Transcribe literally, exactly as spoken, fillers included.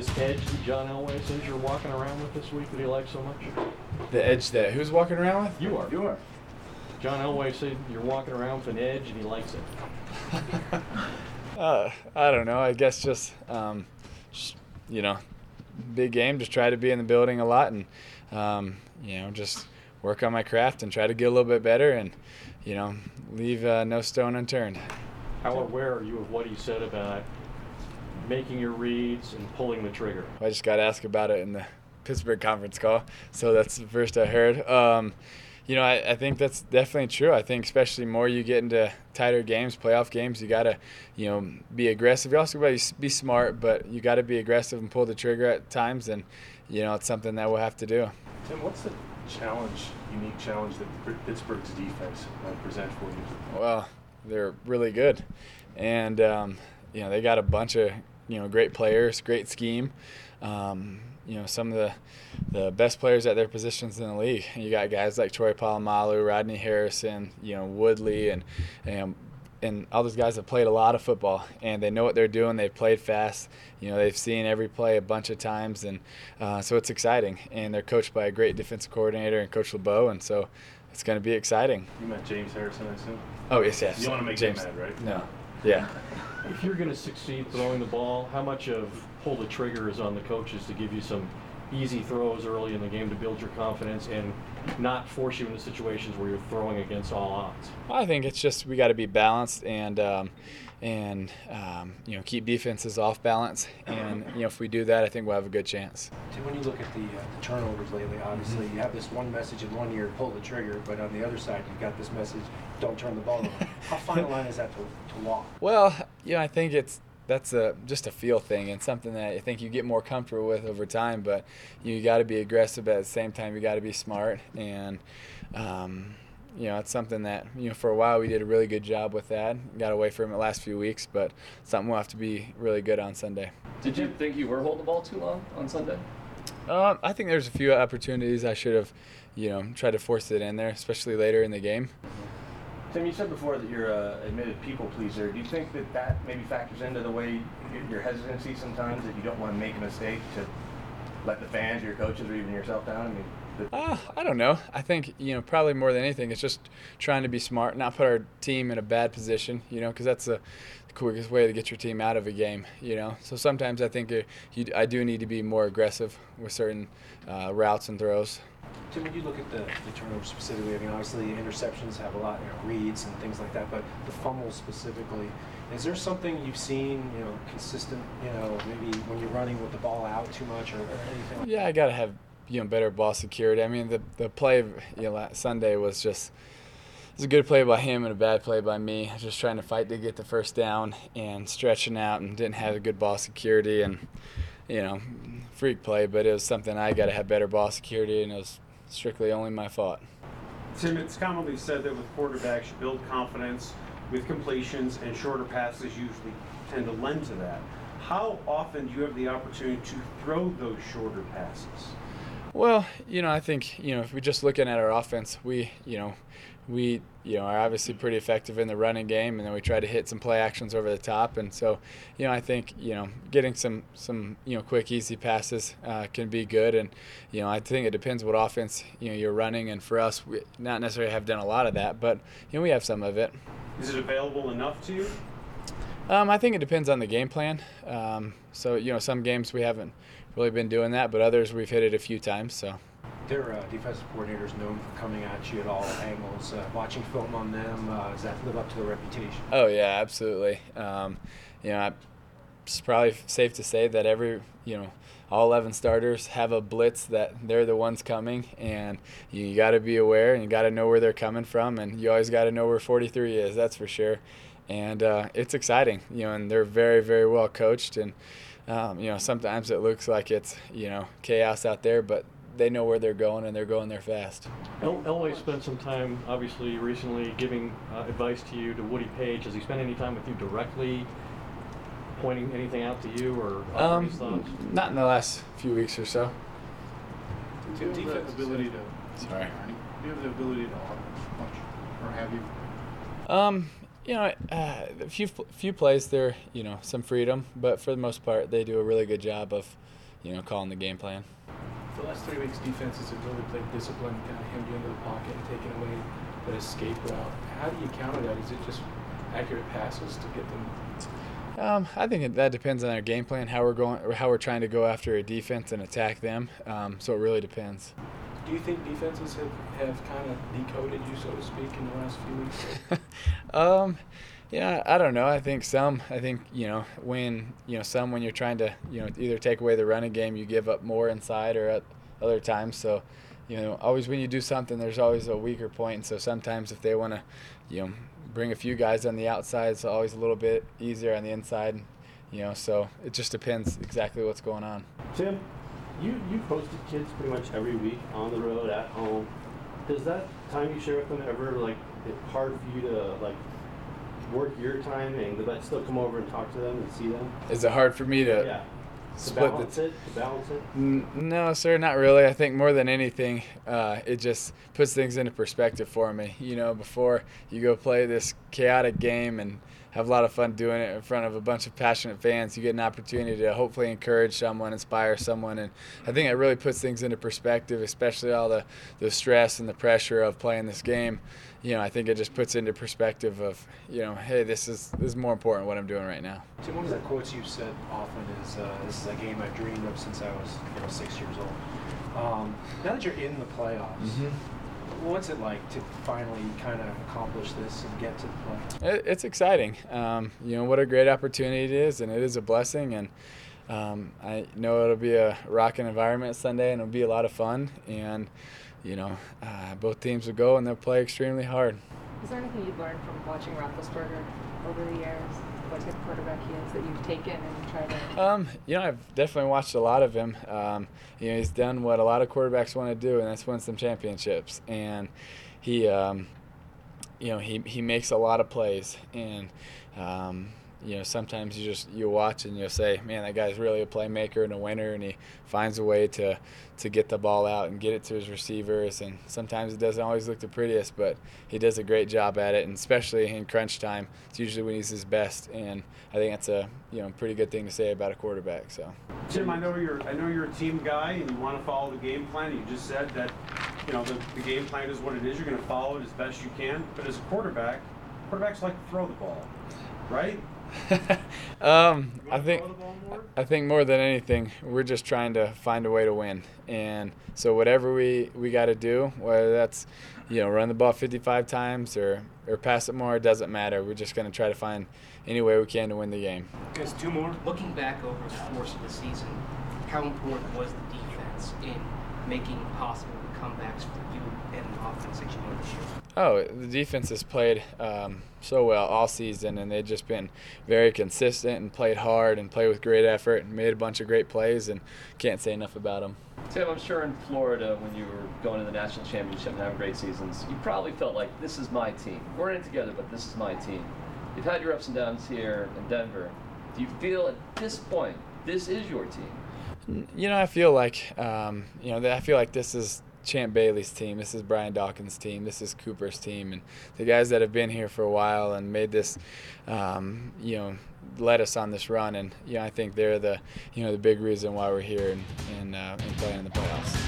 this edge that John Elway says you're walking around with this week that he likes so much? The edge that who's walking around with? You are. You are. John Elway said you're walking around with an edge and he likes it. uh, I don't know. I guess just, um, just, you know, big game. Just try to be in the building a lot and, um, you know, just work on my craft and try to get a little bit better and, you know, leave uh, no stone unturned. How aware are you of what he said about making your reads and pulling the trigger? I just got asked about it in the Pittsburgh conference call, so that's the first I heard. Um, you know, I, I think that's definitely true. I think especially more you get into tighter games, playoff games, you got to, you know, be aggressive. You also got to be smart, but you got to be aggressive and pull the trigger at times, and, you know, it's something that we'll have to do. Tim, what's the challenge, unique challenge that Pittsburgh's defense might present for you? Well, they're really good, and, um, you know, they got a bunch of, you know, great players, great scheme. Um, you know, some of the the best players at their positions in the league. You got guys like Troy Polamalu, Rodney Harrison, you know, Woodley, and and and all those guys have played a lot of football, and they know what they're doing. They've played fast. You know, they've seen every play a bunch of times, and uh, so it's exciting. And they're coached by a great defensive coordinator and Coach LeBeau, and so it's going to be exciting. You met James Harrison, I assume? Oh, yes, yes. You don't want to make James. him mad, right? No. Yeah. If you're going to succeed throwing the ball, how much of pull the trigger is on the coaches to give you some easy throws early in the game to build your confidence and not force you into situations where you're throwing against all odds? Well, I think it's just we got to be balanced and um, and um, you know, keep defenses off balance, and you know, if we do that, I think we'll have a good chance. Tim, when you look at the, uh, the turnovers lately, obviously you have this one message in one ear, pull the trigger, but on the other side you've got this message, don't turn the ball over. How fine a line is that to, to walk? Well, you know, I think it's that's a just a feel thing and something that I think you get more comfortable with over time. But you got to be aggressive, but at the same time you got to be smart, and um, you know, it's something that, you know, for a while we did a really good job with that. Got away from it the last few weeks, but something we'll have to be really good on Sunday. Did you think you were holding the ball too long on Sunday? Uh, I think there's a few opportunities I should have, you know, tried to force it in there, especially later in the game. Tim, you said before that you're a admitted people pleaser. Do you think that that maybe factors into the way your hesitancy sometimes, that you don't want to make a mistake to let the fans, your coaches, or even yourself down? I mean, the- uh, I don't know. I think, you know, probably more than anything, it's just trying to be smart, not put our team in a bad position, you know, because that's the quickest way to get your team out of a game, you know. So sometimes I think you, you, I do need to be more aggressive with certain uh, routes and throws. Tim, when you look at the, the turnovers specifically, I mean, obviously interceptions have a lot, you know, reads and things like that, but the fumbles specifically, is there something you've seen, you know, consistent, you know, maybe when you're running with the ball out too much or, or anything like Yeah, I got to have, you know, better ball security. I mean, the the play, you know, last Sunday was just, it was a good play by him and a bad play by me. Just trying to fight to get the first down and stretching out and didn't have a good ball security and, you know, freak play, but it was something I got to have better ball security, and it was strictly only my fault. Tim, it's commonly said that with quarterbacks you build confidence with completions, and shorter passes usually tend to lend to that. How often do you have the opportunity to throw those shorter passes? Well, you know, I think, you know, if we're just looking at our offense, we, you know, we, you know, are obviously pretty effective in the running game, and then we try to hit some play actions over the top. And so, you know, I think, you know, getting some, some you know, quick, easy passes uh, can be good. And, you know, I think it depends what offense, you know, you're running. And for us, we not necessarily have done a lot of that, but, you know, we have some of it. Is it available enough to you? Um, I think it depends on the game plan. Um, so, you know, some games we haven't really been doing that, but others we've hit it a few times, so. Their uh, defensive coordinators known for coming at you at all angles, uh, watching film on them. Uh, does that live up to their reputation? Oh yeah, absolutely. Um, you know, I, it's probably safe to say that every, you know, all eleven starters have a blitz that they're the ones coming, and you, you got to be aware and you got to know where they're coming from, and you always got to know where forty-three is. That's for sure. And uh, it's exciting, you know, and they're very, very well coached, and um, you know, sometimes it looks like it's, you know, chaos out there, but they know where they're going, and they're going there fast. El- Elway spent some time, obviously, recently giving uh, advice to you, to Woody Page. Has he spent any time with you directly, pointing anything out to you, or offering his thoughts? Um, not in the last few weeks or so. Do you have the ability to, Sorry. do you have the ability to audible much, or have you? Um, You know, uh, a few few plays there, you know, some freedom, but for the most part, they do a really good job of, you know, calling the game plan. For the last three weeks, defenses have really played discipline, kind of hemmed you into the pocket and taken away that escape route. How do you counter that? Is it just accurate passes to get them? Um, I think it, that depends on our game plan, how we're going, or how we're trying to go after a defense and attack them. Um, so it really depends. Do you think defenses have, have kind of decoded you, so to speak, in the last few weeks? um, yeah, I don't know. I think some. I think you know when you know some when you're trying to you know either take away the running game, you give up more inside, or at other times. So, you know, always when you do something, there's always a weaker point. And so sometimes if they want to, you know, bring a few guys on the outside, it's always a little bit easier on the inside. You know, so it just depends exactly what's going on. Tim, you you've hosted kids pretty much every week on the road, at home. Does that time you share with them ever like it hard for you to like work your time and but still come over and talk to them and see them? Is it hard for me to Yeah. To split balance the it, to balance it. N- No, sir, not really. I think more than anything, uh, it just puts things into perspective for me. You know, before you go play this chaotic game and have a lot of fun doing it in front of a bunch of passionate fans, you get an opportunity to hopefully encourage someone, inspire someone, and I think it really puts things into perspective, especially all the, the stress and the pressure of playing this game. You know, I think it just puts into perspective of, you know, hey, this is this is more important what I'm doing right now. Tim, one of the quotes you've said often is, uh, "This is a game I've dreamed of since I was, you know, six years old." Um, now that you're in the playoffs, Mm-hmm. what's it like to finally kind of accomplish this and get to the playoffs? It, it's exciting. Um, you know, what a great opportunity it is, and it is a blessing. And um, I know it'll be a rocking environment Sunday, and it'll be a lot of fun. And you know, uh, both teams will go and they'll play extremely hard. Is there anything you've learned from watching Roethlisberger over the years? What type of quarterback he is that you've taken and tried to? Um, you know, I've definitely watched a lot of him. Um, you know, he's done what a lot of quarterbacks want to do, and that's win some championships. And he, um, you know, he he makes a lot of plays. And um, you know, sometimes you just you watch and you'll say, man, that guy's really a playmaker and a winner, and he finds a way to to get the ball out and get it to his receivers. And sometimes it doesn't always look the prettiest, but he does a great job at it. And especially in crunch time, it's usually when he's his best. And I think that's a you know pretty good thing to say about a quarterback. So, Tim, I know you're I know you're a team guy and you want to follow the game plan. You just said that you know the, the game plan is what it is. You're going to follow it as best you can. But as a quarterback, quarterbacks like to throw the ball, right? um, You I wanna think throw the ball more? I think more than anything, we're just trying to find a way to win. And so whatever we, we got to do, whether that's you know run the ball fifty-five times or, or pass it more, it doesn't matter. We're just going to try to find any way we can to win the game. Guys, two more. Looking back over the course of the season, how important was the defense in making possible the comebacks for you and the offense that you made this year? Oh, the defense has played um, so well all season, and they've just been very consistent and played hard and played with great effort and made a bunch of great plays, and can't say enough about them. Tim, I'm sure in Florida, when you were going to the national championship and having great seasons, you probably felt like, this is my team. We're in it together, but this is my team. You've had your ups and downs here in Denver. Do you feel at this point, this is your team? You know, I feel like, um, you know, I feel like this is Champ Bailey's team. This is Brian Dawkins' team. This is Cooper's team, and the guys that have been here for a while and made this, um, you know, led us on this run. And you know, I think they're the, you know, the big reason why we're here and and, uh, and playing in the playoffs.